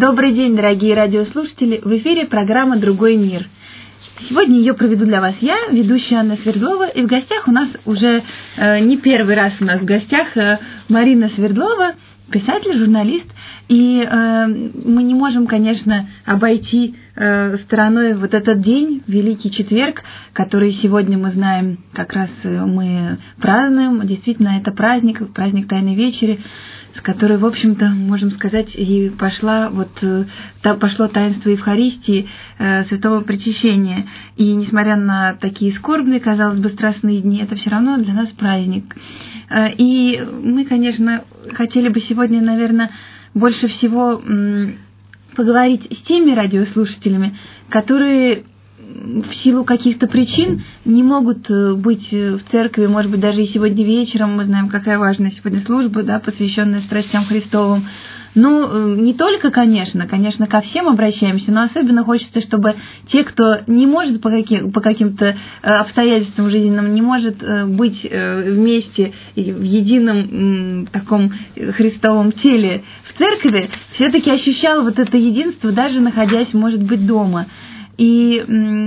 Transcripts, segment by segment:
Добрый день, дорогие радиослушатели! В эфире программа «Другой мир». Сегодня ее проведу для вас я, ведущая Анна Свердлова, и в гостях у нас уже не первый раз у нас в гостях Марина Свердлова, писатель, журналист, и мы не можем, конечно, обойти стороной вот этот день, Великий Четверг, который сегодня мы знаем, как раз мы празднуем. Действительно, это праздник Тайной Вечери, с которой, в общем-то, можем сказать, и пошло таинство Евхаристии, Святого Причащения. И несмотря на такие скорбные, казалось бы, страстные дни, это все равно для нас праздник. И мы, конечно, хотели бы сегодня, наверное, больше всего поговорить с теми радиослушателями, которые в силу каких-то причин не могут быть в церкви, может быть, даже и сегодня вечером. Мы знаем, какая важная сегодня служба, да, посвященная страстям Христовым. Ну, не только, конечно, ко всем обращаемся, но особенно хочется, чтобы те, кто не может по каким-то обстоятельствам жизненным, не может быть вместе в едином таком Христовом теле в церкви, все-таки ощущал вот это единство, даже находясь, может быть, дома. И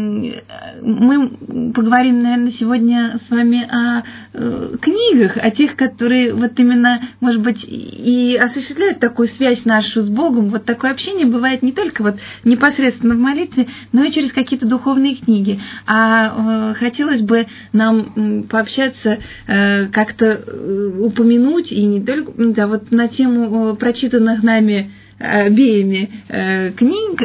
мы поговорим, наверное, сегодня с вами о книгах, о тех, которые вот именно, может быть, и осуществляют такую связь нашу с Богом. Вот такое общение бывает не только вот непосредственно в молитве, но и через какие-то духовные книги. А хотелось бы нам пообщаться, как-то упомянуть, и не только, да, вот на тему прочитанных нами обеими книг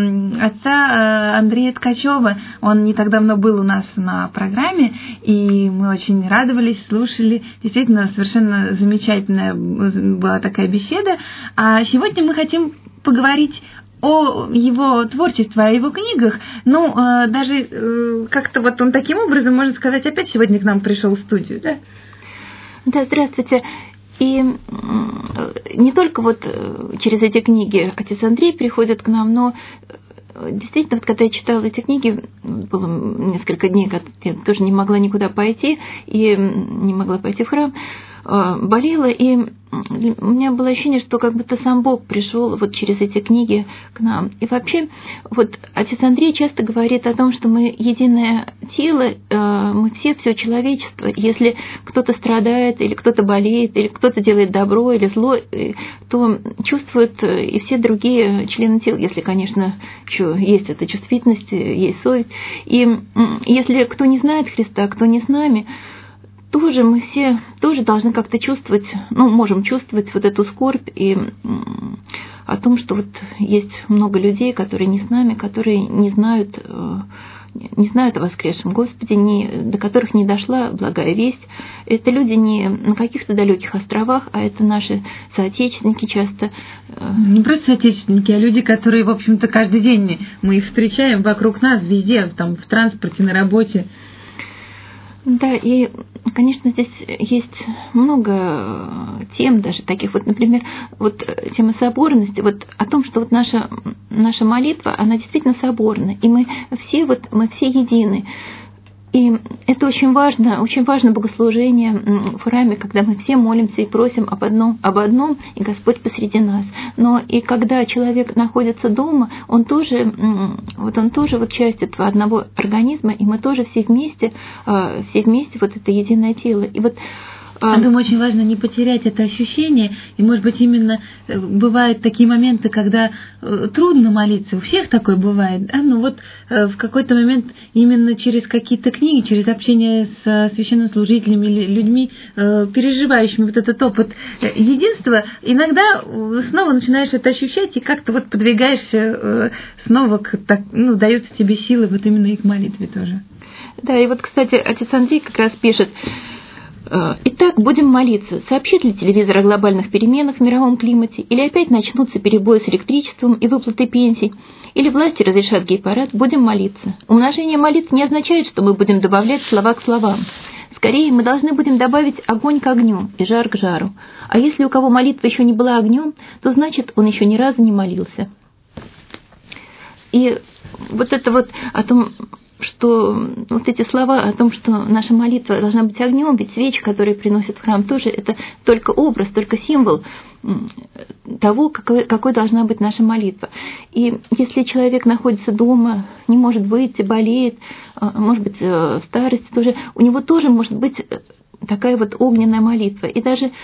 отца Андрея Ткачева. Он не так давно был у нас на программе, и мы очень радовались, слушали. Действительно, совершенно замечательная была такая беседа. А сегодня мы хотим поговорить о его творчестве, о его книгах. Ну, даже как-то вот он таким образом, можно сказать, опять сегодня к нам пришел в студию, да? Да, здравствуйте. И не только вот через эти книги отец Андрей приходит к нам, но действительно, вот когда я читала эти книги, было несколько дней, когда я тоже не могла никуда пойти, и не могла пойти в храм, болела, и у меня было ощущение, что как будто сам Бог пришел вот через эти книги к нам. И вообще, вот отец Андрей часто говорит о том, что мы единое тело, мы все человечество. Если кто-то страдает, или кто-то болеет, или кто-то делает добро или зло, то чувствуют и все другие члены тела, если, конечно, еще есть эта чувствительность, есть совесть. И если кто не знает Христа, кто не с нами, тоже мы все тоже должны как-то чувствовать, можем чувствовать вот эту скорбь и о том, что вот есть много людей, которые не с нами, которые не знают о воскресшем Господе, до которых не дошла благая весть. Это люди не на каких-то далеких островах, а это наши соотечественники часто. Не просто соотечественники, а люди, которые, в общем-то, каждый день мы их встречаем вокруг нас, везде, там, в транспорте, на работе. Да, и, конечно, здесь есть много тем даже таких, вот, например, вот тема соборности, вот о том, что вот наша молитва, она действительно соборна, и мы все едины. И это очень важно богослужение в храме, когда мы все молимся и просим об одном, и Господь посреди нас. Но и когда человек находится дома, он тоже часть этого одного организма, и мы тоже все вместе вот это единое тело. И вот я думаю, очень важно не потерять это ощущение, и, может быть, именно бывают такие моменты, когда трудно молиться, у всех такое бывает, да? Но вот в какой-то момент именно через какие-то книги, через общение с священнослужителями или людьми, переживающими вот этот опыт единства, иногда снова начинаешь это ощущать и как-то вот подвигаешься снова, даются тебе силы вот именно и к молитве тоже. Да, и вот, кстати, отец Андрей как раз пишет: «Итак, будем молиться. Сообщит ли телевизор о глобальных переменах в мировом климате? Или опять начнутся перебои с электричеством и выплаты пенсий? Или власти разрешат гей-парад? Будем молиться. Умножение молитв не означает, что мы будем добавлять слова к словам. Скорее, мы должны будем добавить огонь к огню и жар к жару. А если у кого молитва еще не была огнем, то значит, он еще ни разу не молился». И вот это вот о том, что вот эти слова о том, что наша молитва должна быть огнем, ведь свечи, которые приносят в храм, тоже это только образ, только символ того, какой должна быть наша молитва. И если человек находится дома, не может выйти, болеет, может быть, в старости тоже, у него тоже может быть такая вот огненная молитва. И даже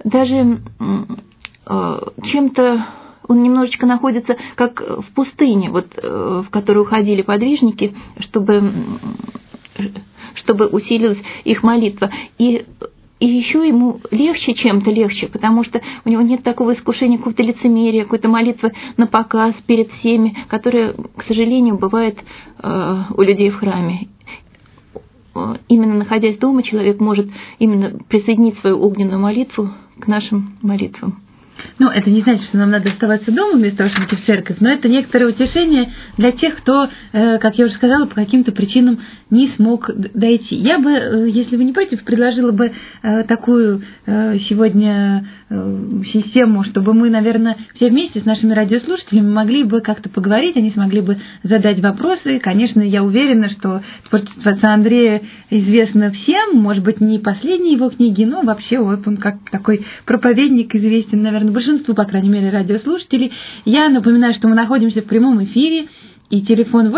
чем-то он немножечко находится как в пустыне, вот, в которую ходили подвижники, чтобы усилилась их молитва. И еще ему чем-то легче, потому что у него нет такого искушения какого-то лицемерия, какой-то молитвы на показ перед всеми, которая, к сожалению, бывает у людей в храме. Именно находясь дома, человек может именно присоединить свою огненную молитву к нашим молитвам. Ну, это не значит, что нам надо оставаться дома вместо того, чтобы идти в церковь, но это некоторое утешение для тех, кто, как я уже сказала, по каким-то причинам не смог дойти. Я бы, если вы не против, предложила бы такую сегодня систему, чтобы мы, наверное, все вместе с нашими радиослушателями могли бы как-то поговорить, они смогли бы задать вопросы. Конечно, я уверена, что творчество отца Андрея известно всем, может быть, не последние его книги, но вообще вот он как такой проповедник известен, наверное, большинству, по крайней мере, радиослушателей. Я напоминаю, что мы находимся в прямом эфире, и телефон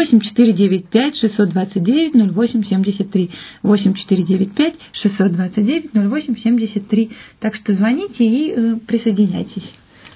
8495-629-08-73. 8495-629-08-73. Так что звоните и присоединяйтесь.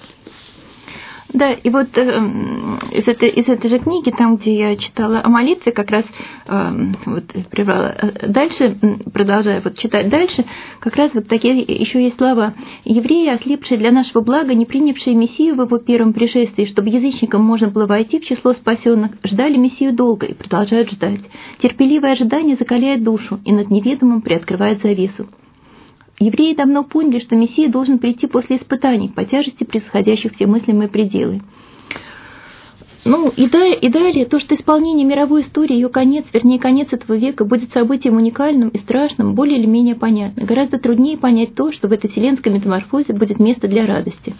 Да, и вот из этой же книги, там, где я читала о молитве, как раз вот прервала дальше, продолжая вот читать дальше, как раз вот такие еще есть слова. «Евреи, ослепшие для нашего блага, не принявшие Мессию в его первом пришествии, чтобы язычникам можно было войти в число спасенных, ждали Мессию долго и продолжают ждать. Терпеливое ожидание закаляет душу и над неведомым приоткрывает завесу. Евреи давно поняли, что Мессия должен прийти после испытаний, по тяжести превосходящих все мыслимые пределы. Ну и далее, то, что исполнение мировой истории, ее конец, вернее, конец этого века, будет событием уникальным и страшным, более или менее понятно. Гораздо труднее понять то, что в этой вселенской метаморфозе будет место для радости».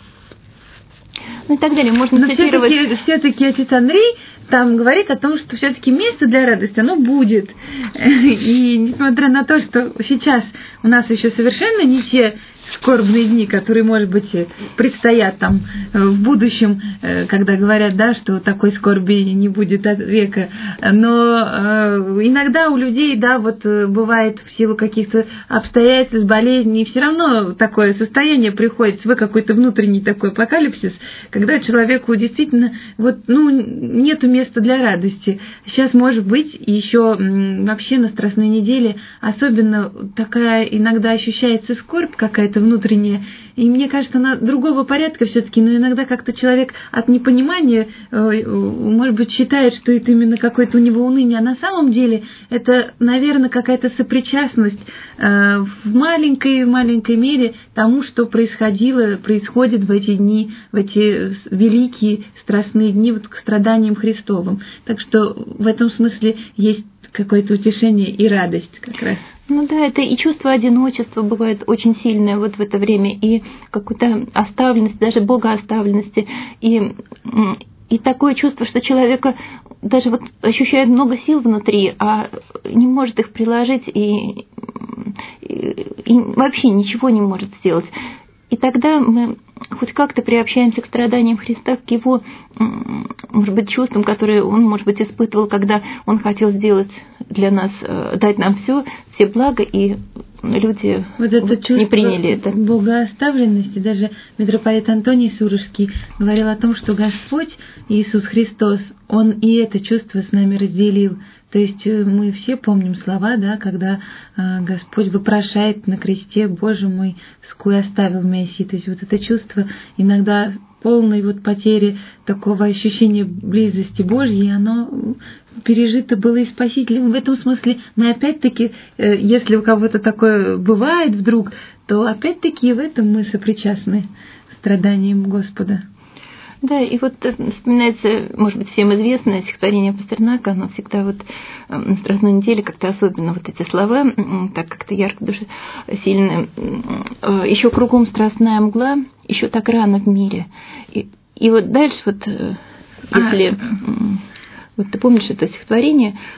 Ну и так далее. Можно цитировать. Все-таки отец Андрей там говорит о том, что все-таки место для радости, оно будет. И несмотря на то, что сейчас у нас еще совершенно не те скорбные дни, которые, может быть, предстоят там в будущем, когда говорят, да, что такой скорби не будет от века. Но иногда у людей, да, вот бывает в силу каких-то обстоятельств, болезней, все равно такое состояние приходит, свой какой-то внутренний такой апокалипсис, когда человеку действительно вот, ну, нету места для радости. Сейчас, может быть, еще вообще на Страстной неделе особенно такая иногда ощущается скорбь какая-то внутренняя, и мне кажется, она другого порядка все-таки, но иногда как-то человек от непонимания, может быть, считает, что это именно какое-то у него уныние, а на самом деле это, наверное, какая-то сопричастность в маленькой мере тому, что происходит в эти дни, в эти великие страстные дни вот к страданиям Христовым. Так что в этом смысле есть какое-то утешение и радость как раз. Ну да, это и чувство одиночества бывает очень сильное вот в это время, и какую-то оставленность, даже богооставленности, и такое чувство, что человека даже вот ощущает много сил внутри, а не может их приложить и вообще ничего не может сделать. И тогда мы хоть как-то приобщаемся к страданиям Христа, к его, может быть, чувствам, которые он, может быть, испытывал, когда он хотел сделать для нас, дать нам все блага, и люди вот это чувство не приняли это. Богооставленности, даже митрополит Антоний Сурожский говорил о том, что Господь Иисус Христос, Он и это чувство с нами разделил. То есть мы все помним слова, да, когда Господь вопрошает на кресте: «Боже мой, сколь оставил Мессии». То есть вот это чувство иногда полной вот потери такого ощущения близости Божьей, оно пережито было и Спасителем. В этом смысле мы опять-таки, если у кого-то такое бывает вдруг, то опять-таки в этом мы сопричастны страданиям Господа. Да, и вот вспоминается, может быть, всем известное стихотворение Пастернака, оно всегда вот на Страстной неделе как-то особенно вот эти слова, так как-то ярко душе сильно. Еще кругом страстная мгла, еще так рано в мире. И вот дальше вот, если вот ты помнишь это стихотворение,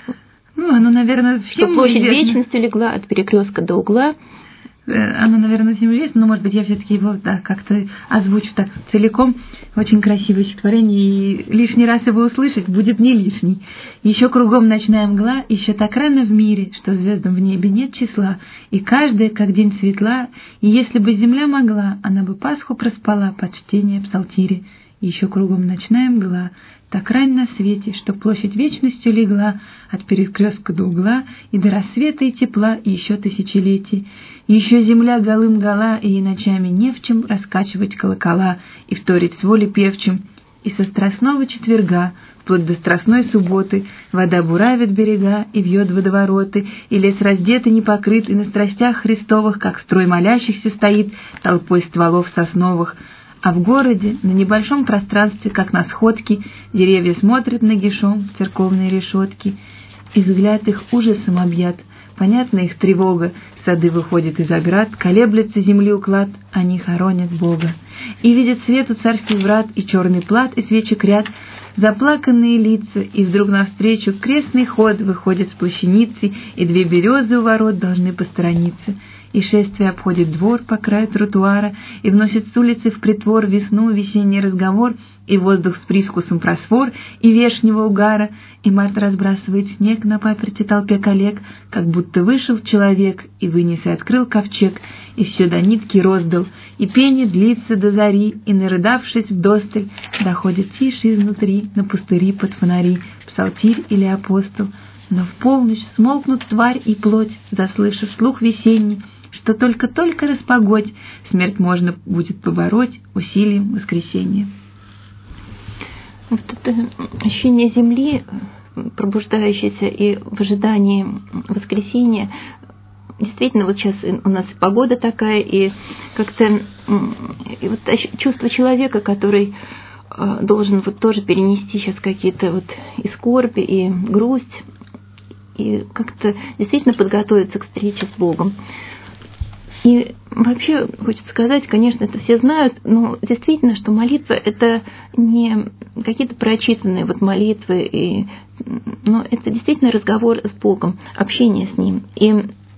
Оно, наверное, всем что площадь известно. вечности легла от перекрестка до угла. Оно, наверное, всем известно, но, может быть, я все-таки его как-то озвучу так целиком. Очень красивое стихотворение, и лишний раз его услышать будет не лишний. Еще кругом ночная мгла, еще так рано в мире, что звездам в небе нет числа, и каждая, как день светла, и если бы земля могла, она бы Пасху проспала под чтение псалтири. Еще кругом ночная мгла, так рань на свете, что площадь вечностью легла от перекрестка до угла, и до рассвета и тепла, и еще тысячелетий. И еще земля голым гола, и ей ночами не в чем раскачивать колокола и вторить с воли певчим. И со страстного четверга, вплоть до страстной субботы, вода буравит берега и вьет водовороты, и лес раздет и не покрыт, и на страстях Христовых, как строй молящихся, стоит толпой стволов сосновых. А в городе, на небольшом пространстве, как на сходке, деревья смотрят нагишом в церковные решетки, и взгляд их ужасом объят, понятна их тревога, сады выходят из оград, колеблется земли уклад, они хоронят Бога. И видят свет у царских врат, и черный плат, и свечек ряд, заплаканные лица, и вдруг навстречу крестный ход выходит с плащаницы, и две березы у ворот должны посторониться. И шествие обходит двор по краю тротуара, и вносит с улицы в притвор весну весенний разговор, и воздух с привкусом просфор и вешнего угара, и мать разбрасывает снег на паперти толпе коллег, как будто вышел человек и вынес и открыл ковчег, и все до нитки роздал, и пение длится до зари, и, нарыдавшись вдосталь, доходит тише изнутри на пустыри под фонари, псалтирь или апостол. Но в полночь смолкнут тварь и плоть, заслышав слух весенний, что только-только распогодь, смерть можно будет побороть усилием воскресения. Вот это ощущение земли, пробуждающееся и в ожидании воскресения, действительно, вот сейчас у нас погода такая, и как-то и вот чувство человека, который должен вот тоже перенести сейчас какие-то вот и скорби, и грусть, и как-то действительно подготовиться к встрече с Богом. И вообще, хочется сказать, конечно, это все знают, но действительно, что молитва – это не какие-то прочитанные вот молитвы, но это действительно разговор с Богом, общение с Ним. И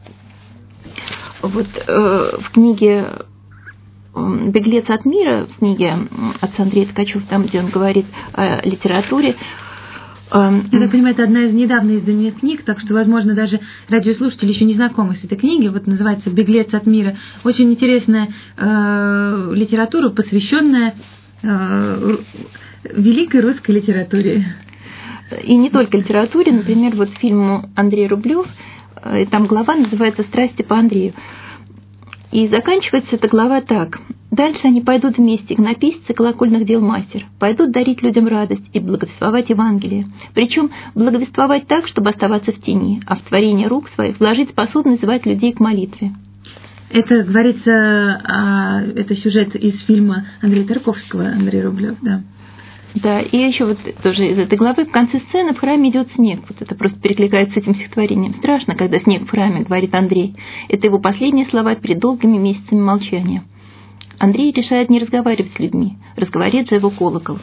вот в книге «Беглец от мира», в книге отца Андрея Ткачева, там, где он говорит о литературе, я так понимаю, это одна из недавно изданных книг, так что, возможно, даже радиослушатели еще не знакомы с этой книгой. Вот называется «Беглец от мира». Очень интересная литература, посвященная великой русской литературе. И не только литературе. Например, вот фильм Андрей Рублев, там глава называется «Страсти по Андрею». И заканчивается эта глава так. Дальше они пойдут вместе, игнописцы колокольных дел мастер, пойдут дарить людям радость и благовествовать Евангелие. Причем благовествовать так, чтобы оставаться в тени, а в творение рук своих вложить способность звать людей к молитве. Это говорится, это сюжет из фильма Андрея Тарковского, Андрей Рублев, да. Да, и еще вот тоже из этой главы в конце сцены в храме идет снег. Вот это просто перекликается с этим стихотворением. Страшно, когда снег в храме, говорит Андрей. Это его последние слова перед долгими месяцами молчания. Андрей решает не разговаривать с людьми, разговорит же его колокол.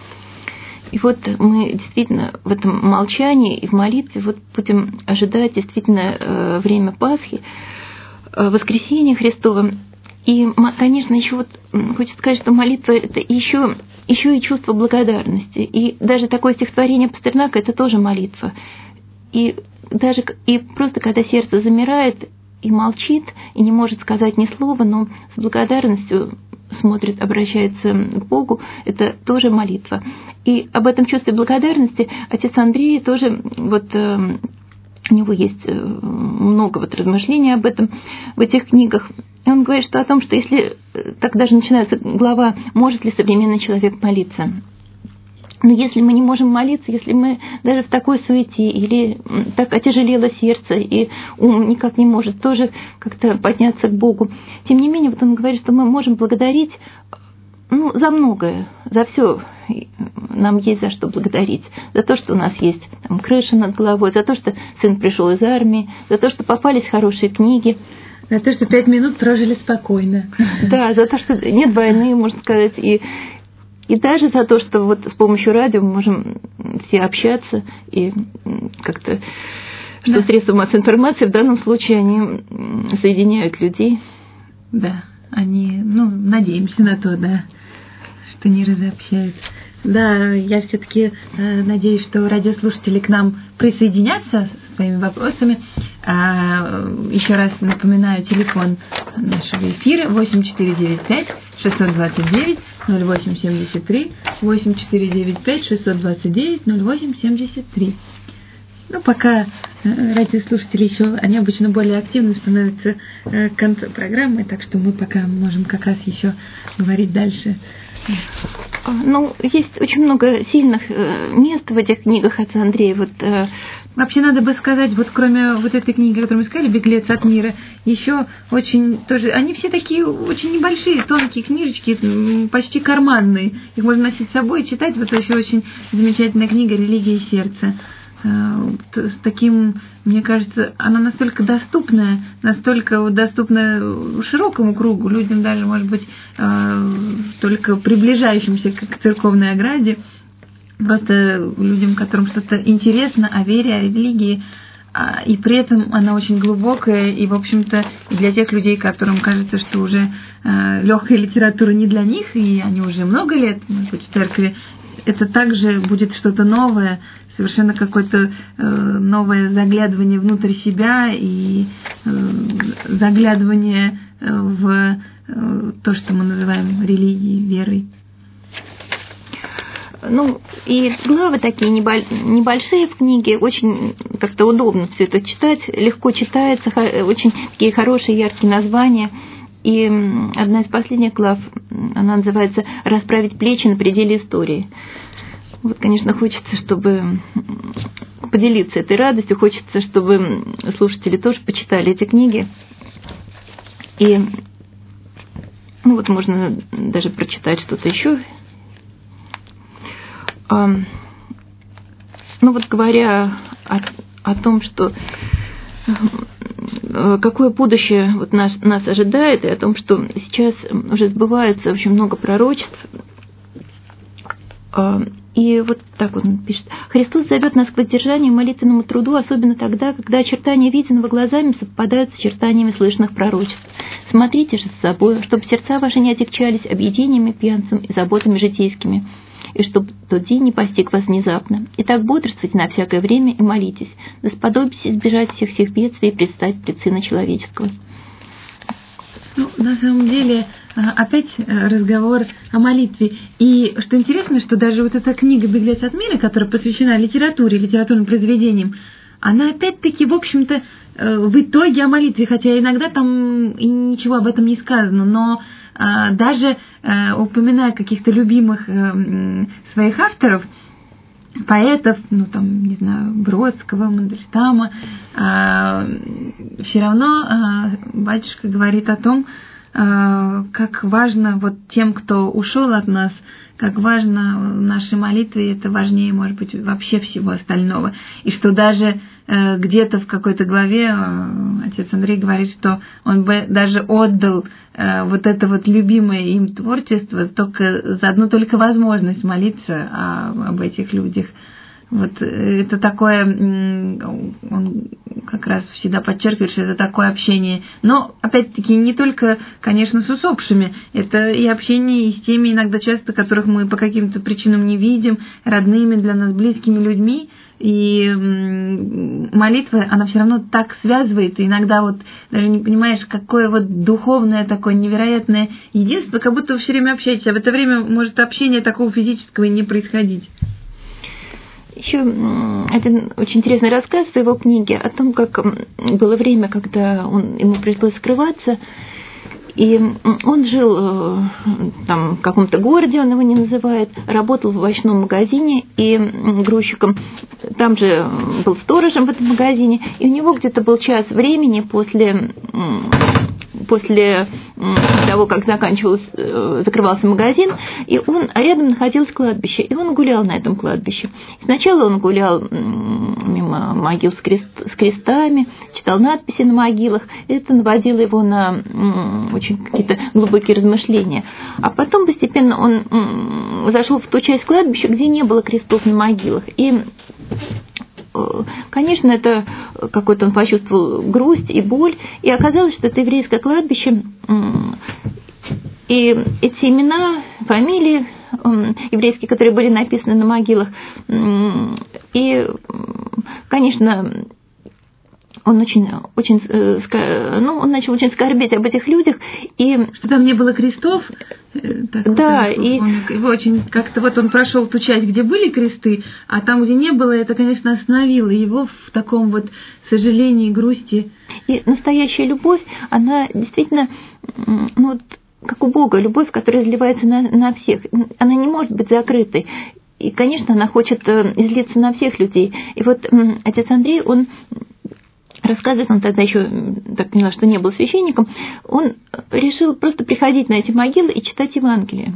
И вот мы действительно в этом молчании и в молитве вот будем ожидать действительно время Пасхи, воскресения Христова. И, конечно, еще вот хочется сказать, что молитва – это еще и чувство благодарности. И даже такое стихотворение Пастернака – это тоже молитва. И даже и просто когда сердце замирает и молчит, и не может сказать ни слова, но с благодарностью смотрит, обращается к Богу, это тоже молитва. И об этом чувстве благодарности отец Андрей тоже вот у него есть много вот размышлений об этом в этих книгах. И он говорит, что о том, что если так даже начинается глава, может ли современный человек молиться. Но если мы не можем молиться, если мы даже в такой суете, или так отяжелело сердце, и ум никак не может тоже как-то подняться к Богу, тем не менее, вот он говорит, что мы можем благодарить за многое, за все. Нам есть за что благодарить. За то, что у нас есть там крыша над головой, за то, что сын пришел из армии, за то, что попались хорошие книги. За то, что 5 минут прожили спокойно. Да, за то, что нет войны, можно сказать, и даже за то, что вот с помощью радио мы можем все общаться и как-то что средства массовой информации в данном случае они соединяют людей. Да, они, надеемся на то, да, что не разобщают. Да, я все-таки надеюсь, что радиослушатели к нам присоединятся со своими вопросами. Еще раз напоминаю телефон нашего эфира 8495-629-0873, 8495-629-0873. Пока радиослушатели еще, они обычно более активны становятся к концу программы, так что мы пока можем как раз еще говорить дальше. Есть очень много сильных мест в этих книгах отца Андрея. Вообще надо бы сказать, кроме этой книги, которую мы сказали, «Беглец от мира», еще очень тоже, они все такие очень небольшие, тонкие книжечки, почти карманные. Их можно носить с собой и читать. Еще очень замечательная книга «Религия и сердце». С таким, мне кажется, она настолько доступная широкому кругу, людям даже, может быть, только приближающимся к церковной ограде, просто людям, которым что-то интересно о вере, о религии, и при этом она очень глубокая, и, в общем-то, для тех людей, которым кажется, что уже легкая литература не для них, и они уже много лет, может быть, в церкви, это также будет что-то новое, совершенно какое-то новое заглядывание внутрь себя и заглядывание в то, что мы называем религией, верой. И главы такие небольшие в книге, очень как-то удобно все это читать, легко читается, очень такие хорошие, яркие названия. И одна из последних глав, она называется «Расправить плечи на пределе истории». Конечно, хочется, чтобы поделиться этой радостью, хочется, чтобы слушатели тоже почитали эти книги. И можно даже прочитать что-то еще. Говоря о том, что какое будущее нас ожидает, и о том, что сейчас уже сбывается очень много пророчеств. И так он пишет. Христос зовет нас к воздержанию и молитвенному труду, особенно тогда, когда очертания виденного глазами совпадают с очертаниями слышных пророчеств. Смотрите же с собой, чтобы сердца ваши не отягчались объедениями, пьянством и заботами житейскими, и чтобы тот день не постиг вас внезапно. Итак, бодрствуйте на всякое время и молитесь, да сподобитесь избежать всех бедствий и предстать пред Сына Человеческого. На самом деле, опять разговор о молитве. И что интересно, что даже эта книга «Беглец от мира», которая посвящена литературе, литературным произведениям, она опять-таки, в общем-то, в итоге о молитве, хотя иногда там и ничего об этом не сказано, но даже упоминая каких-то любимых своих авторов, поэтов, Бродского, Мандельштама, все равно батюшка говорит о том, как важно тем, кто ушел от нас, как важно наши молитвы, это важнее, может быть, вообще всего остального. И что даже где-то в какой-то главе отец Андрей говорит, что он бы даже отдал это любимое им творчество только за одну только возможность молиться об этих людях. Это такое, он как раз всегда подчеркивает, что это такое общение. Но, опять-таки, не только, конечно, с усопшими. Это и общение и с теми, иногда часто, которых мы по каким-то причинам не видим, родными, для нас близкими людьми. И молитва, она все равно так связывает. И иногда даже не понимаешь, какое духовное такое невероятное единство, как будто вы все время общаетесь. А в это время может общение такого физического и не происходить. Еще один очень интересный рассказ в его книге о том, как было время, когда ему пришлось скрываться, и он жил в каком-то городе, он его не называет, работал в овощном магазине и грузчиком, там же был сторожем в этом магазине, и у него где-то был час времени после того, как закрывался магазин, и рядом находилось кладбище, и он гулял на этом кладбище. Сначала он гулял мимо могил с крестами, читал надписи на могилах, и это наводило его на очень какие-то глубокие размышления. А потом постепенно он зашел в ту часть кладбища, где не было крестов на могилах, и конечно, это какой-то он почувствовал грусть и боль, и оказалось, что это еврейское кладбище, и эти имена, фамилии еврейские, которые были написаны на могилах, и, конечно, он он начал очень скорбеть об этих людях, и что там не было крестов. Да, его очень как-то вот он прошел ту часть, где были кресты, а там, где не было, это, конечно, остановило его в таком вот сожалении, грусти. И настоящая любовь, она действительно, как у Бога, любовь, которая изливается на всех, она не может быть закрытой. И, конечно, она хочет излиться на всех людей. И вот отец Андрей, он рассказывает, он тогда еще так поняла, что не был священником, он решил просто приходить на эти могилы и читать Евангелие.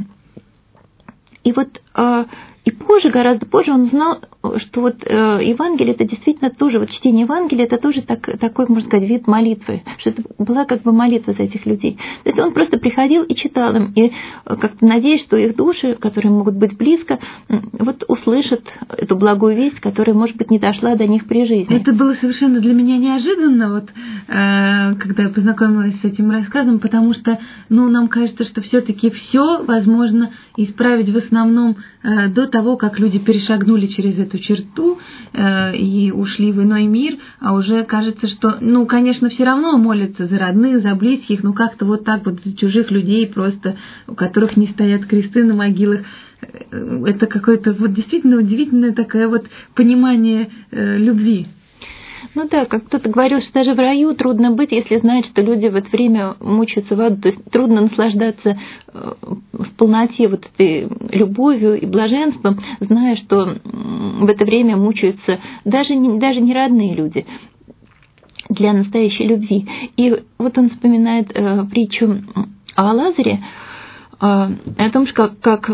И вот и позже, гораздо позже он узнал, что вот Евангелие, это действительно тоже, вот чтение Евангелия, это тоже такой, можно сказать, вид молитвы, что это была как бы молитва за этих людей. То есть он просто приходил и читал им, и как-то надеясь, что их души, которые могут быть близко, вот услышат эту благую весть, которая, может быть, не дошла до них при жизни. Это было совершенно для меня неожиданно, вот, когда я познакомилась с этим рассказом, потому что, нам кажется, что все-таки все возможно исправить в основном до того, как люди перешагнули через эту черту и ушли в иной мир, а уже кажется, что, конечно, все равно молятся за родных, за близких, как-то вот так вот за чужих людей просто, у которых не стоят кресты на могилах. Это какое-то вот действительно удивительное такое вот понимание любви. Да, как кто-то говорил, что даже в раю трудно быть, если знать, что люди в это время мучаются в аду. То есть трудно наслаждаться в полноте вот этой любовью и блаженством, зная, что в это время мучаются даже не родные люди для настоящей любви. И вот он вспоминает притчу о Лазаре, о том, как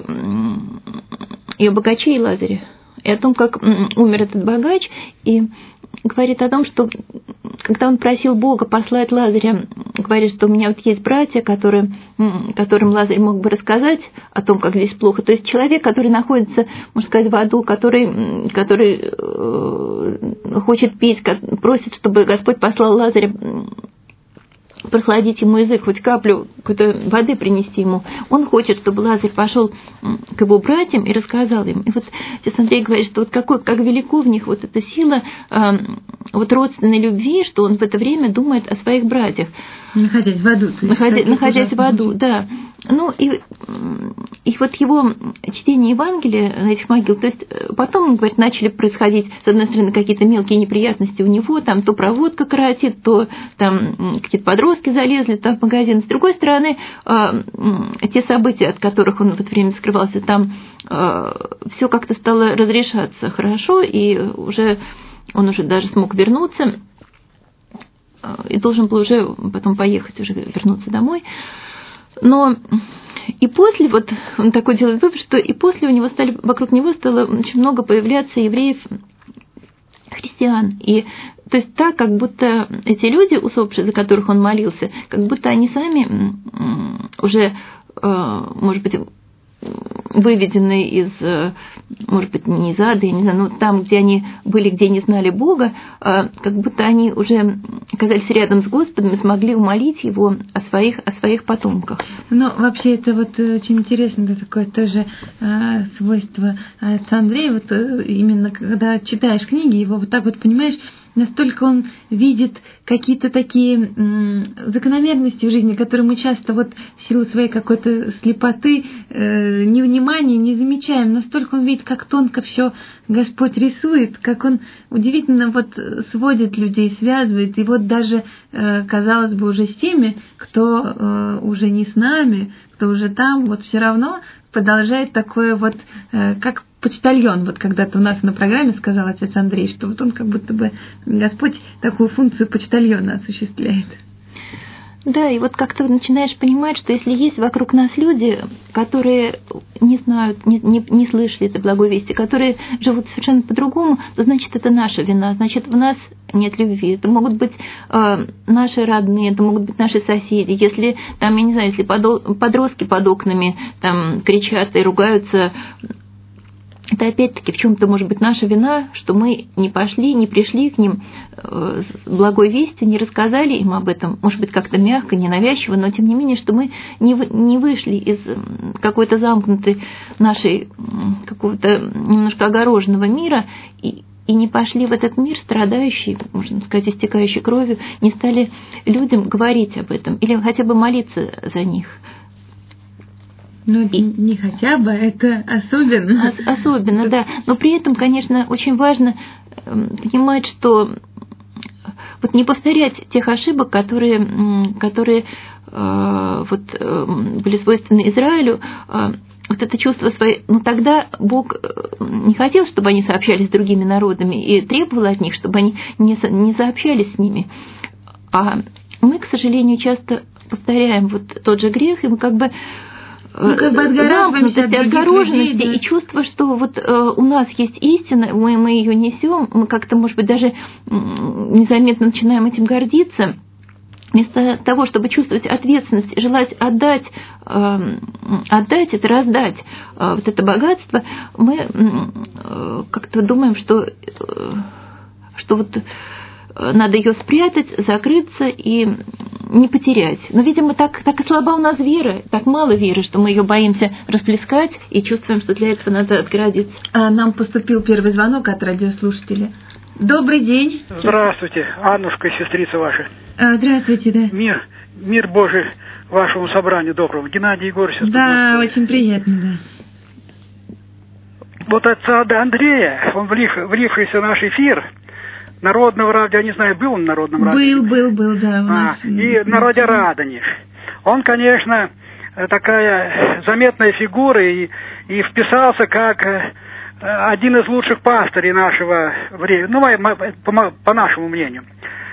и о богаче и Лазаре, и о том, как умер этот богач, и говорит о том, что когда он просил Бога послать Лазаря, говорит, что у меня вот есть братья, которым Лазарь мог бы рассказать о том, как здесь плохо. То есть человек, который находится, можно сказать, в аду, который хочет пить, просит, чтобы Господь послал Лазаря прохладить ему язык, хоть каплю какой-то воды принести ему. Он хочет, чтобы Лазарь пошел к его братьям и рассказал им. И вот отец Андрей говорит, что вот как велико в них вот эта сила вот родственной любви, что он в это время думает о своих братьях. Находясь в аду. Находясь в аду, да. И вот его чтение Евангелия на этих могилах, то есть потом, он говорит, начали происходить, с одной стороны, какие-то мелкие неприятности у него, там то проводка коротит, то там какие-то подростки залезли там в магазин. С другой стороны, те события, от которых он в это время скрывался, там все как-то стало разрешаться хорошо, и он уже даже смог вернуться, и должен был уже потом поехать, уже вернуться домой. Но и после, вот он такой делает вывод, что и после вокруг него стало очень много появляться евреев, христиан. И то есть так, как будто эти люди, усопшие, за которых он молился, как будто они сами уже, может быть, выведены из, может быть, не из ада, я не знаю, но там, где они были, где не знали Бога, как будто они уже оказались рядом с Господом и смогли умолить Его о своих потомках. Вообще, это вот очень интересно, это такое тоже свойство отца Андрея, вот именно когда читаешь книги, его вот так вот понимаешь, настолько он видит какие-то такие закономерности в жизни, которые мы часто вот в силу своей какой-то слепоты, невнимания не замечаем. Настолько он видит, как тонко все Господь рисует, как он удивительно вот сводит людей, связывает. И вот даже, казалось бы, уже с теми, кто уже не с нами, кто уже там, вот все равно продолжает такое вот, как почтальон, вот когда-то у нас на программе сказал отец Андрей, что вот он как будто бы Господь такую функцию почтальона осуществляет. Да, и вот как-то начинаешь понимать, что если есть вокруг нас люди, которые не знают, не слышали этой благой вести, которые живут совершенно по-другому, то значит, это наша вина, значит, в нас нет любви. Это могут быть наши родные, это могут быть наши соседи. Если, там, я не знаю, если подростки под окнами там кричат и ругаются это опять-таки в чем-то может быть наша вина, что мы не пошли, не пришли к ним с благой вестью, не рассказали им об этом, может быть, как-то мягко, ненавязчиво, но тем не менее, что мы не вышли из какой-то замкнутой нашей, какого-то немножко огороженного мира и не пошли в этот мир, страдающий, можно сказать, истекающий кровью, не стали людям говорить об этом или хотя бы молиться за них. Ну, не хотя бы, это особенно. Особенно, да. Но при этом, конечно, очень важно понимать, что вот не повторять тех ошибок, которые были свойственны Израилю, вот это чувство своей... Ну, тогда Бог не хотел, чтобы они сообщались с другими народами, и требовал от них, чтобы они не сообщались с ними. А мы, к сожалению, часто повторяем вот тот же грех, и мы как бы отгороженности да. И чувство, что вот у нас есть истина, мы ее несем, мы как-то, может быть, даже незаметно начинаем этим гордиться. Вместо того, чтобы чувствовать ответственность, желать отдать это, раздать вот это богатство, мы как-то думаем, что вот надо ее спрятать, закрыться и не потерять. Но, видимо, так и слаба у нас вера, так мало веры, что мы ее боимся расплескать и чувствуем, что для этого надо отгородиться. Нам поступил первый звонок от радиослушателя. Добрый день. Здравствуйте, Аннушка, сестрица ваша. Здравствуйте, да. Мир Божий вашему собранию доброму. Геннадий Егорович. Да, очень приятно, да. Вот отца Андрея, он влившийся в наш эфир, Народного радио, я не знаю, был он на Народном радио? Был, да. И на радио Радонеж. Он, конечно, такая заметная фигура и вписался как один из лучших пастырей нашего времени, ну, по нашему мнению.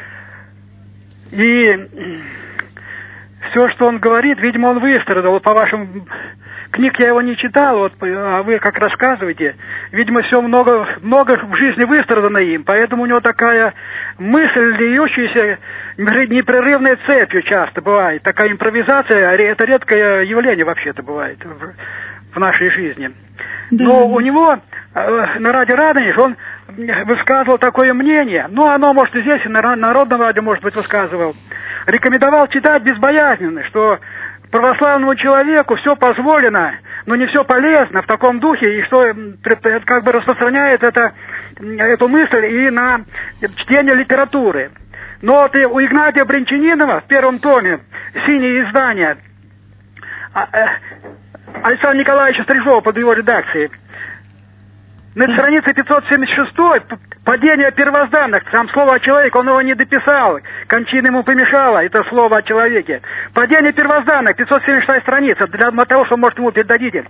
И все, что он говорит, видимо, он выстрадал. Вот по вашим книг я его не читал, вот, а вы как рассказываете, видимо, все много в жизни выстрадано им, поэтому у него такая мысль, льющаяся непрерывной цепью часто бывает. Такая импровизация, это редкое явление вообще-то бывает в нашей жизни. Да. Но у него на радио Радонеж он высказывал такое мнение, ну, оно, может, и здесь, и на Народном радио, может быть, высказывал, рекомендовал читать безбоязненно, что православному человеку все позволено, но не все полезно в таком духе, и что как бы распространяет эту мысль и на чтение литературы. Но вот и у Игнатия Бринчанинова в первом томе «Синее издание» Александра Николаевича Стрижова под его редакцией, на странице 576 «Падение первозданных», там слово о человеке, он его не дописал, кончина ему помешала, это слово о человеке. «Падение первозданных», 576 страница, для того, что, может, ему передадите.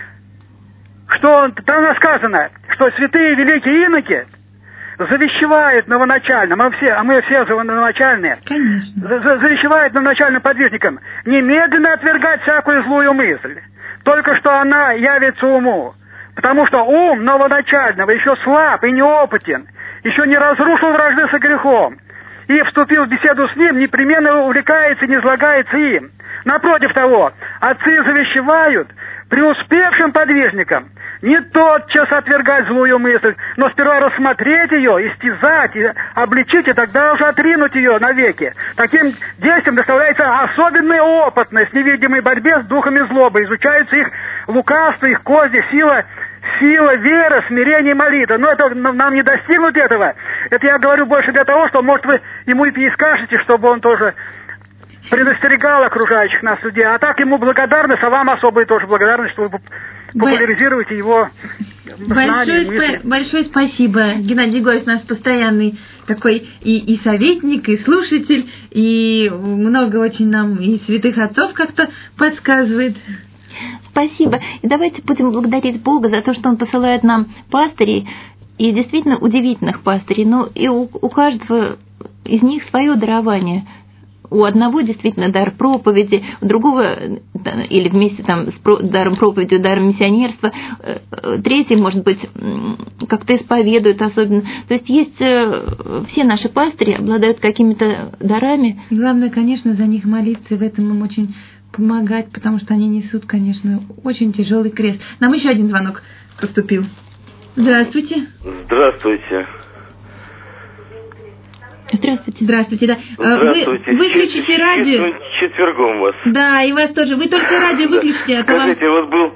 Что там сказано, что святые великие иноки завещевают новоначальным, мы все новоначальные, завещевают новоначальным подвижникам немедленно отвергать всякую злую мысль, только что она явится уму. Потому что ум новоначального еще слаб и неопытен, еще не разрушил вражды со грехом, и, вступил в беседу с ним, непременно увлекается и низлагается им. Напротив того, отцы завещевают преуспевшим подвижникам не тотчас отвергать злую мысль, но сперва рассмотреть ее, истязать, и обличить, и тогда уже отринуть ее навеки. Таким действием доставляется особенная опытность в невидимой борьбе с духами злобы, изучаются их лукавство, их козни, сила, вера, смирение и молитва. Но это нам не достигнуть этого. Это я говорю больше для того, что, может, вы ему и скажете, чтобы он тоже предостерегал окружающих нас людей. А так ему благодарность, а вам особая тоже благодарность, что вы популяризируете его знания. Большое спасибо. Геннадий Егорович у нас постоянный такой и советник, и слушатель, и много очень нам и святых отцов как-то подсказывает. Спасибо. И давайте будем благодарить Бога за то, что Он посылает нам пастырей, и действительно удивительных пастырей. Но и у каждого из них свое дарование. У одного действительно дар проповеди, у другого или вместе там с даром проповеди, даром миссионерства, третий, может быть, как-то исповедует особенно. То есть все наши пастыри обладают какими-то дарами. Главное, конечно, за них молиться, и в этом им очень помогать, потому что они несут, конечно, очень тяжелый крест. Нам еще один звонок поступил. Здравствуйте. Здравствуйте. Здравствуйте. Здравствуйте, да. Здравствуйте. Вы выключите радио. Четвергом вас. Да, и вас тоже. Вы только радио выключите, а то вам... Скажите, вот был...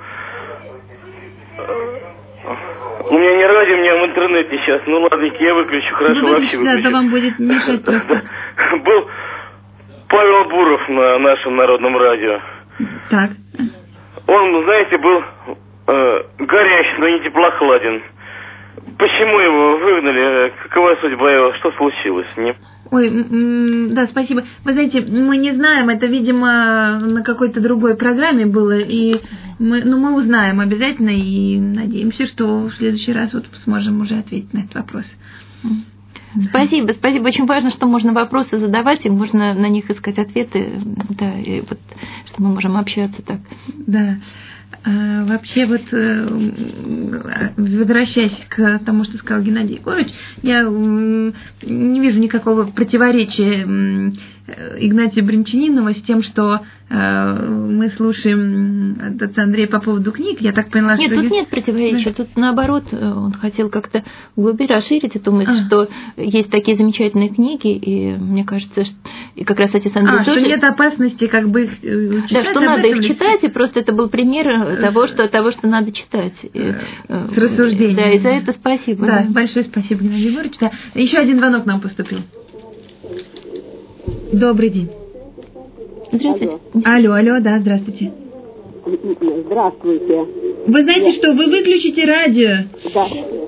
У меня не радио, у меня в интернете сейчас. Ну ладненько, я выключу, хорошо, Вы вообще выключите, да, выключу. то вам будет мешать просто. Был Павел Буров на нашем народном радио. Так. Он, знаете, был горячий, но не теплохладен. Почему его выгнали? Какова судьба его? Что случилось с ним? Ой, да, спасибо. Вы знаете, мы не знаем, это, видимо, на какой-то другой программе было, и мы узнаем обязательно и надеемся, что в следующий раз вот сможем уже ответить на этот вопрос. Спасибо. Очень важно, что можно вопросы задавать, и можно на них искать ответы, да, и вот, что мы можем общаться так. Да. Вообще вот, возвращаясь к тому, что сказал Геннадий Егорович, я не вижу никакого противоречия Игнатия Бринчанинова с тем, что мы слушаем от отца Андрея по поводу книг. Я так поняла, нет, что... Тут нет противоречия. Да. Тут наоборот, он хотел как-то углубить, расширить эту мысль, что есть такие замечательные книги, и мне кажется, что и как раз отец Андрей тоже... что нет опасности как бы их читать. Да, что надо их читать, и просто это был пример того, что надо читать. С рассуждением. Да, и за это спасибо. Да, большое спасибо, Геннадий Егорович. Да. Еще один звонок нам поступил. Добрый день. Здравствуйте. Алло, да, здравствуйте. Здравствуйте. Вы знаете, что вы выключите радио? Да,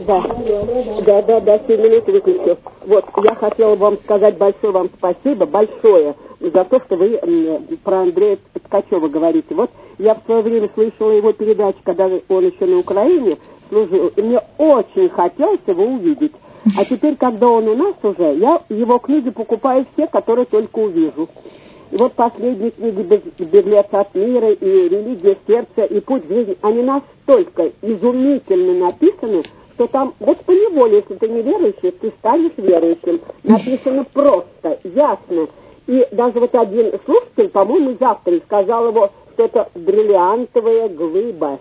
7 минут выключу. Вот, я хотела вам сказать большое вам спасибо, большое, за то, что вы про Андрея Ткачева говорите. Вот, я в свое время слышала его передачу, когда он еще на Украине служил, и мне очень хотелось его увидеть. А теперь, когда он у нас уже, я его книги покупаю все, которые только увижу. И вот последние книги «Беглец от мира» и «Религия сердца» и «Путь в жизнь», они настолько изумительно написаны, что там, вот поневоле, если ты не верующий, ты станешь верующим. Написано просто, ясно. И даже вот один слушатель, по-моему, завтра сказал его, что это бриллиантовая глыба.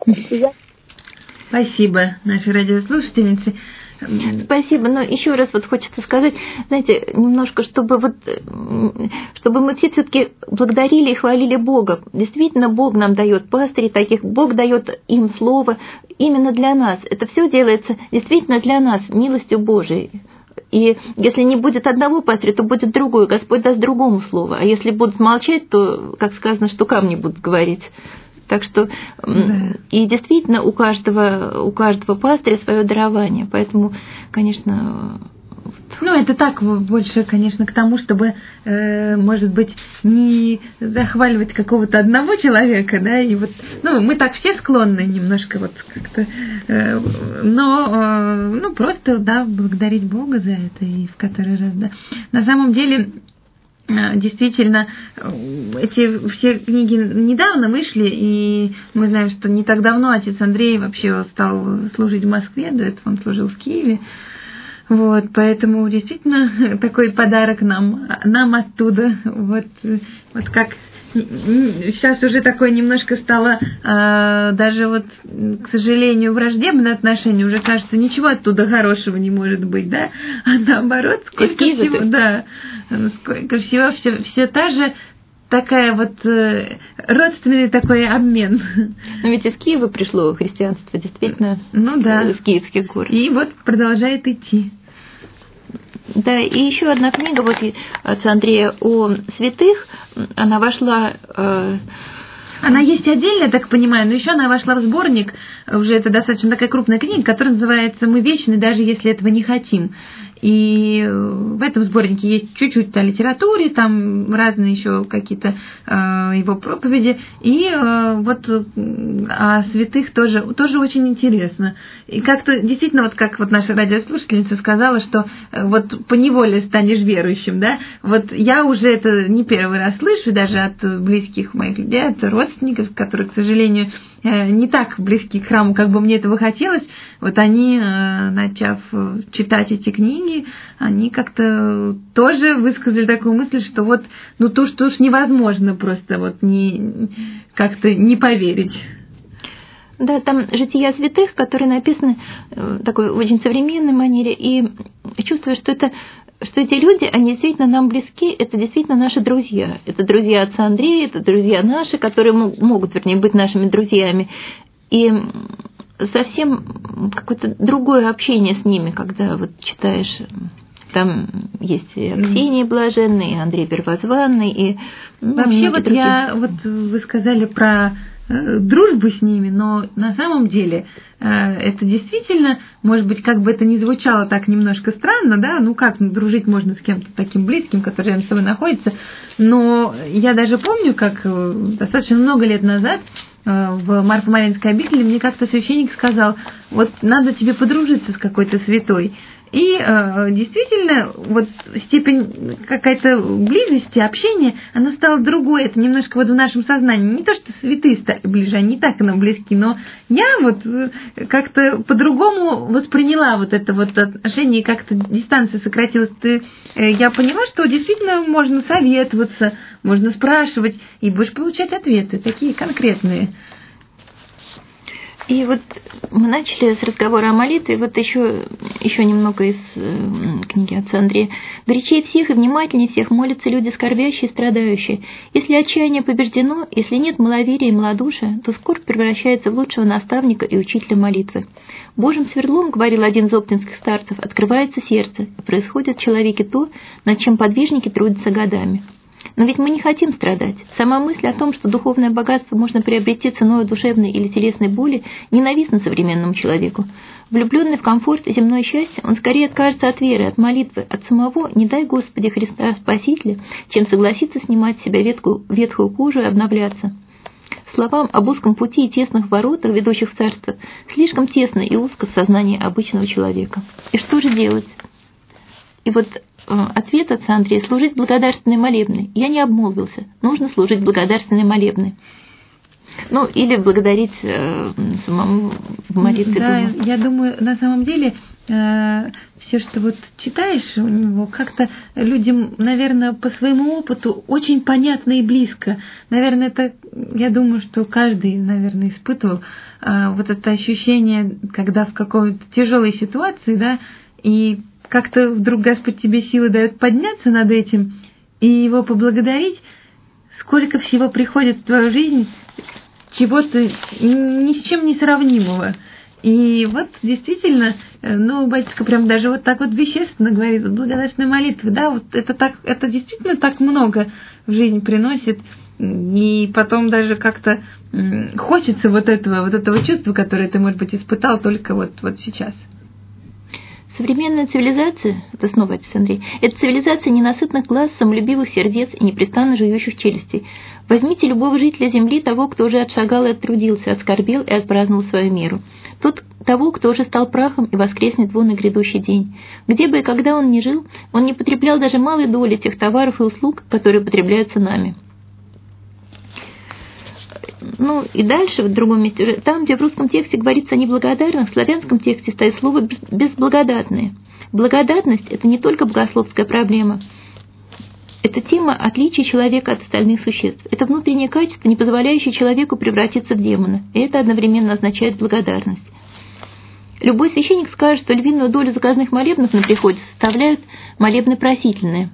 Спасибо, наши радиослушательницы. Спасибо, но еще раз вот хочется сказать, знаете, немножко, чтобы мы все-таки благодарили и хвалили Бога. Действительно, Бог нам дает пастырей таких, Бог дает им слово именно для нас. Это все делается действительно для нас, милостью Божией. И если не будет одного пастыря, то будет другой, Господь даст другому слово. А если будут молчать, то, как сказано, что камни будут говорить. Так что и действительно у каждого пастыря свое дарование. Поэтому, конечно... это так больше, конечно, к тому, чтобы, может быть, не захваливать какого-то одного человека, да, и вот, мы так все склонны немножко вот как-то, но просто, да, благодарить Бога за это и в который раз, да. На самом деле... Действительно, эти все книги недавно вышли, и мы знаем, что не так давно отец Андрей вообще стал служить в Москве, до этого он служил в Киеве. Вот, поэтому действительно такой подарок нам оттуда. Вот как сейчас уже такое немножко стало даже вот, к сожалению, враждебное отношение. Уже кажется, ничего оттуда хорошего не может быть, да? А наоборот, сколько всего, да, сколько всего, все та же такая вот родственный такой обмен. Но ведь из Киева пришло христианство, действительно, из киевских гор. И вот продолжает идти. Да, и еще одна книга вот отца Андрея о святых, она вошла... Она есть отдельно, я так понимаю, но еще она вошла в сборник, уже это достаточно такая крупная книга, которая называется «Мы вечны, даже если этого не хотим». И в этом сборнике есть чуть-чуть о литературе, там разные еще какие-то его проповеди, и вот о святых тоже очень интересно. И как-то действительно, вот как вот наша радиослушательница сказала, что вот поневоле станешь верующим, да, вот я уже это не первый раз слышу, даже от близких моих людей, от родственников, которые, к сожалению, не так близки к храму, как бы мне этого хотелось, вот они, начав читать эти книги, они как-то тоже высказали такую мысль, что вот, то, что уж невозможно просто вот как-то не поверить. Да, там жития святых, которые написаны в такой очень современной манере, и чувствую, что эти люди, они действительно нам близки, это действительно наши друзья. Это друзья отца Андрея, это друзья наши, которые могут, быть нашими друзьями. И совсем какое-то другое общение с ними, когда вот читаешь, там есть и Аксинья Блаженная, и Андрей Первозванный, и вообще вот вы сказали про дружбу с ними, но на самом деле это действительно, может быть, как бы это ни звучало так немножко странно, да, дружить можно с кем-то таким близким, который рядом с тобой находится, но я даже помню, как достаточно много лет назад в Марфо-Маринской обители мне как-то священник сказал, вот надо тебе подружиться с какой-то святой. И действительно, вот степень какой-то близости, общения, она стала другой. Это немножко вот в нашем сознании. Не то, что святые стали ближе, они так к нам близки, но я вот как-то по-другому восприняла вот это вот отношение, и как-то дистанция сократилась. Я поняла, что действительно можно советоваться, можно спрашивать, и будешь получать ответы, такие конкретные. И вот мы начали с разговора о молитве, вот еще немного из книги отца Андрея. «Горячее всех и внимательнее всех молятся люди скорбящие и страдающие. Если отчаяние побеждено, если нет маловерия и малодушия, то скорбь превращается в лучшего наставника и учителя молитвы. Божьим сверлом, говорил один из оптинских старцев, открывается сердце, и происходит в человеке то, над чем подвижники трудятся годами». Но ведь мы не хотим страдать. Сама мысль о том, что духовное богатство можно приобрести ценой душевной или телесной боли, ненавистна современному человеку. Влюбленный в комфорт и земное счастье, он скорее откажется от веры, от молитвы, от самого «не дай Господи Христа Спасителя», чем согласится снимать с себя ветхую кожу и обновляться. Словам об узком пути и тесных воротах, ведущих в царство, слишком тесно и узко в сознании обычного человека. И что же делать? И вот ответ отца Андрея – служить благодарственной молебной. Я не обмолвился. Нужно служить благодарственной молебной. Или благодарить самому в молитве. Да, я думаю, на самом деле, все, что вот читаешь у него, как-то людям, наверное, по своему опыту очень понятно и близко. Наверное, это, я думаю, что каждый, наверное, испытывал вот это ощущение, когда в какой-то тяжелой ситуации, да, и как-то вдруг Господь тебе силы дает подняться над этим и Его поблагодарить, сколько всего приходит в твою жизнь, чего-то ни с чем не сравнимого. И вот действительно, батюшка прям даже вот так вот вещественно говорит, благодарственная молитва, да, вот это действительно так много в жизнь приносит, и потом даже как-то хочется вот этого чувства, которое ты, может быть, испытал только вот сейчас. Современная цивилизация, это снова отец Андрей, это цивилизация ненасытных глаз, самолюбивых сердец и непрестанно жующих челюстей. Возьмите любого жителя земли, того, кто уже отшагал и оттрудился, отскорбел и отпраздновал свою меру. Того, кто уже стал прахом и воскреснет вон и грядущий день. Где бы и когда он ни жил, он не потреблял даже малой доли тех товаров и услуг, которые потребляются нами. И дальше, в другом месте, там, где в русском тексте говорится о неблагодарных, в славянском тексте стоит слово «безблагодатные». Благодатность – это не только богословская проблема. Это тема отличия человека от остальных существ. Это внутреннее качество, не позволяющее человеку превратиться в демона. И это одновременно означает благодарность. Любой священник скажет, что львиную долю заказных молебнов на приходе составляют молебны просительные.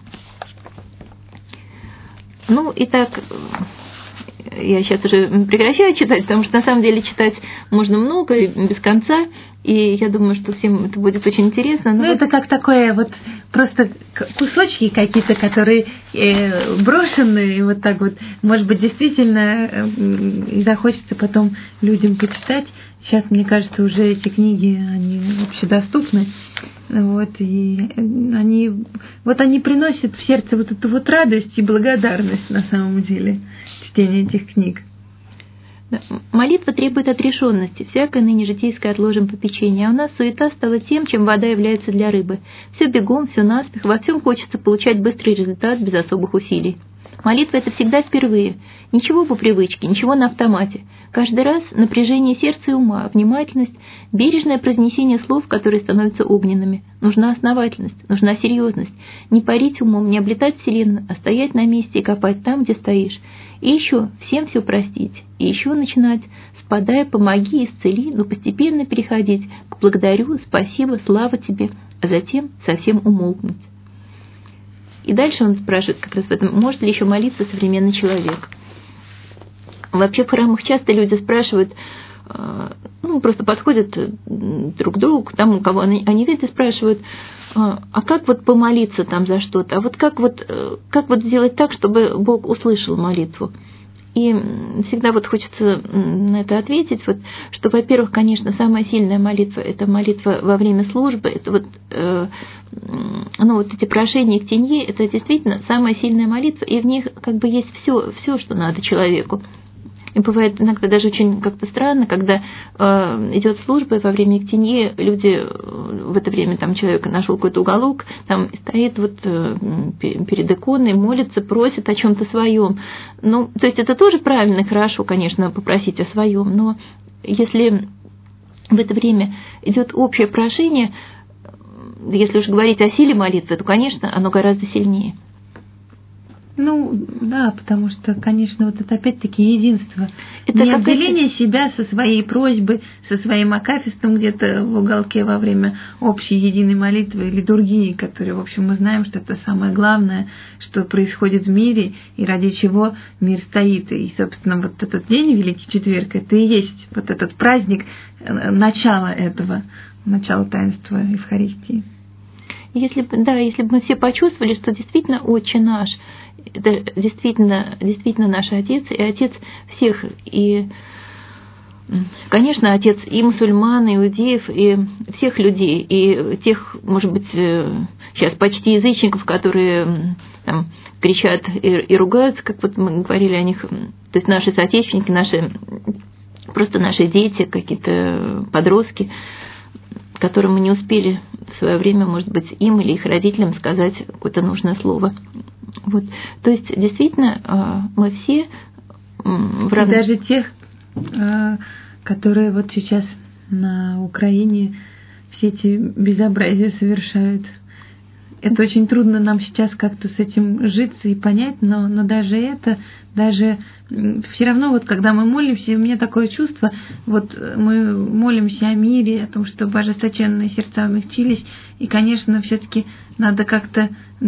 Итак, я сейчас уже прекращаю читать, потому что на самом деле читать можно много и без конца, и я думаю, что всем это будет очень интересно. Это как такое вот просто кусочки какие-то, которые брошены, и вот так вот, может быть, действительно захочется потом людям почитать. Сейчас, мне кажется, уже эти книги, они общедоступны. И они приносят в сердце вот эту вот радость и благодарность на самом деле, чтение этих книг. Молитва требует отрешенности, всякое ныне житейское отложим попечение, а у нас суета стала тем, чем вода является для рыбы. Все бегом, все наспех, во всем хочется получать быстрый результат без особых усилий. Молитва – это всегда впервые. Ничего по привычке, ничего на автомате. Каждый раз напряжение сердца и ума, внимательность, бережное произнесение слов, которые становятся огненными. Нужна основательность, нужна серьезность. Не парить умом, не облетать вселенную, а стоять на месте и копать там, где стоишь. И еще всем все простить. И еще начинать, спадай, помоги, исцели, но постепенно переходить к благодарю, спасибо, слава тебе, а затем совсем умолкнуть. И дальше он спрашивает как раз в этом, может ли еще молиться современный человек. Вообще в храмах часто люди спрашивают, просто подходят друг к другу, к тому, кого они видят, и спрашивают, а как вот помолиться там за что-то, а вот как сделать так, чтобы Бог услышал молитву. И всегда вот хочется на это ответить, что, во-первых, конечно, самая сильная молитва – это молитва во время службы, это эти прошения к тенье – это действительно самая сильная молитва, и в них как бы есть все, что надо человеку. И бывает иногда даже очень как-то странно, когда идет служба, и во время ктенье люди в это время там человек нашел какой-то уголок, там стоит перед иконой, молится, просит о чем-то своем. То есть это тоже правильно и хорошо, конечно, попросить о своем, но если в это время идет общее прошение, если уж говорить о силе молитвы, то, конечно, оно гораздо сильнее. Да, потому что, конечно, это опять-таки единство. Это не отделение себя со своей просьбой, со своим акафистом где-то в уголке во время общей единой молитвы, литургии, которые, в общем, мы знаем, что это самое главное, что происходит в мире и ради чего мир стоит. И, собственно, этот день, Великий Четверг, это и есть этот праздник, начало этого, начало таинства Евхаристии. Если бы мы все почувствовали, что действительно Отче наш, это действительно наш Отец, и Отец всех, и, конечно, Отец и мусульман, и иудеев, и всех людей, и тех, может быть, сейчас почти язычников, которые там кричат и ругаются, как мы говорили о них, то есть наши соотечественники, наши дети, какие-то подростки, которым мы не успели в свое время, может быть, им или их родителям сказать какое-то нужное слово. То есть, действительно, мы все в равных... Даже тех, которые сейчас на Украине все эти безобразия совершают. Это очень трудно нам сейчас как-то с этим житься и понять, но даже все равно, когда мы молимся, у меня такое чувство, мы молимся о мире, о том, чтобы ожесточенные сердца умягчились, и, конечно, все-таки надо как-то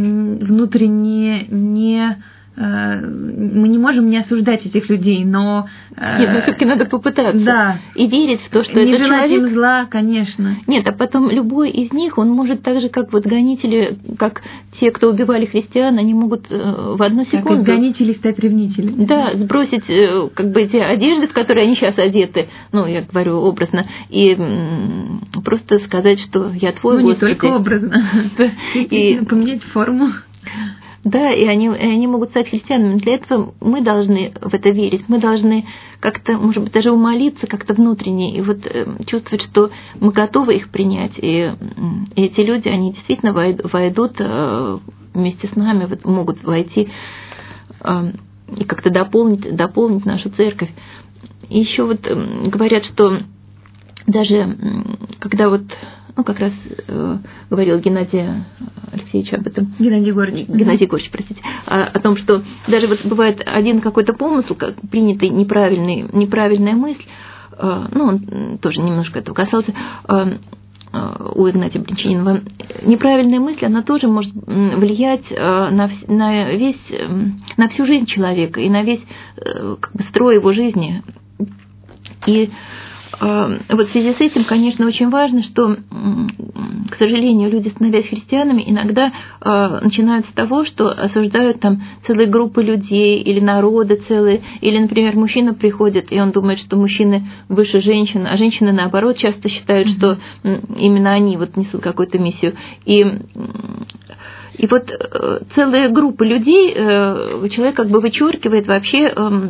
внутренне мы не можем не осуждать этих людей, но... Нет, все-таки надо попытаться. Да. И верить в то, что не этот желать человек... им зла, конечно. Нет, а потом любой из них, он может так же, как гонители, как те, кто убивали христиан, они могут в одну секунду... Как из гонителей стать ревнителями. Да, сбросить эти одежды, в которые они сейчас одеты, я говорю образно, и просто сказать, что я твой, Господи. Не только образно. И поменять форму. Да, и они могут стать христианами. Для этого мы должны в это верить. Мы должны как-то, может быть, даже умолиться как-то внутренне и чувствовать, что мы готовы их принять. И эти люди, они действительно войдут вместе с нами, могут войти и как-то дополнить нашу церковь. И еще говорят, что даже когда как раз говорил Геннадий Алексеевич об этом. Геннадий Егорович, простите. О том, что даже бывает один какой-то помысл, как принятый неправильная мысль, он тоже немножко этого касался, у Игнатия Бринчанинова. Неправильная мысль, она тоже может влиять на всю жизнь человека и на весь строй его жизни. И в связи с этим, конечно, очень важно, что, к сожалению, люди, становясь христианами, иногда начинают с того, что осуждают целые группы людей или народы целые, или, например, мужчина приходит, и он думает, что мужчины выше женщин, а женщины, наоборот, часто считают, что именно они несут какую-то миссию. И целая группа людей человек вычеркивает вообще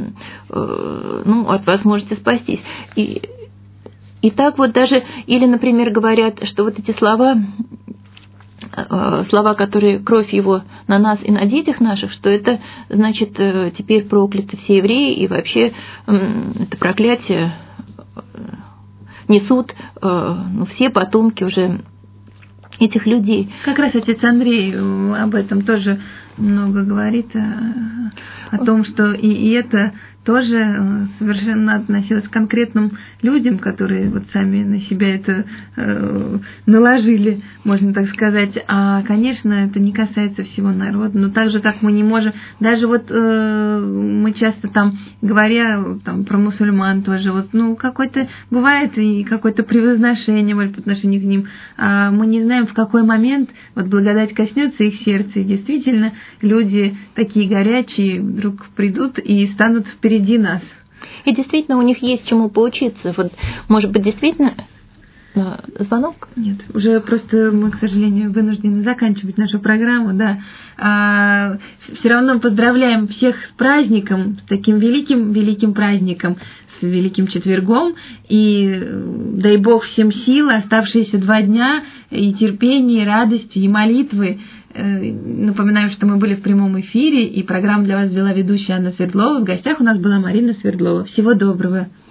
от возможности спастись. И так даже, или, например, говорят, что эти слова, слова, которые кровь его на нас и на детях наших, что это значит теперь прокляты все евреи, и вообще это проклятие несут все потомки уже этих людей. Как раз отец Андрей об этом тоже много говорит, о том, что и это тоже совершенно относилось к конкретным людям, которые вот сами на себя это наложили, можно так сказать. А, конечно, это не касается всего народа. Но так же, как мы не можем... Даже вот мы часто там, говоря там, про мусульман тоже, вот, какой-то... Бывает и какое-то превозношение, может, по отношению к ним. А мы не знаем, в какой момент вот благодать коснется их сердца. И действительно, люди такие горячие вдруг придут и станут впереди нас. И действительно, у них есть чему поучиться. Вот, может быть, действительно... Звонок? Нет, уже просто мы, к сожалению, вынуждены заканчивать нашу программу, да. Все равно поздравляем всех с праздником, с таким великим праздником, с Великим Четвергом. И дай Бог всем сил, оставшиеся 2 дня, и терпения, и радости, и молитвы. Напоминаем, что мы были в прямом эфире, и программу для вас вела ведущая Анна Свердлова. В гостях у нас была Марина Свердлова. Всего доброго.